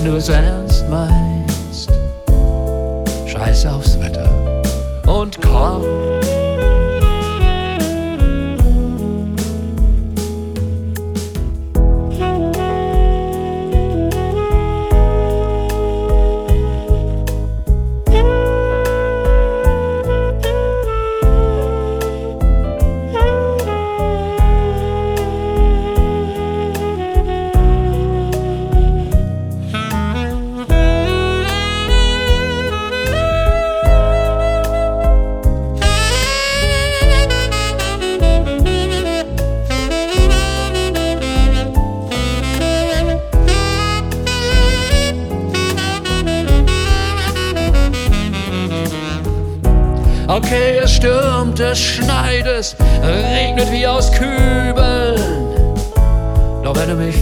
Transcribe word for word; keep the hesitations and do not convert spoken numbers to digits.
wenn du's ernst meinst. Scheiß aufs Wetter und komm. Okay, es stürmt, es schneit, es regnet wie aus Kübeln. Doch wenn du mich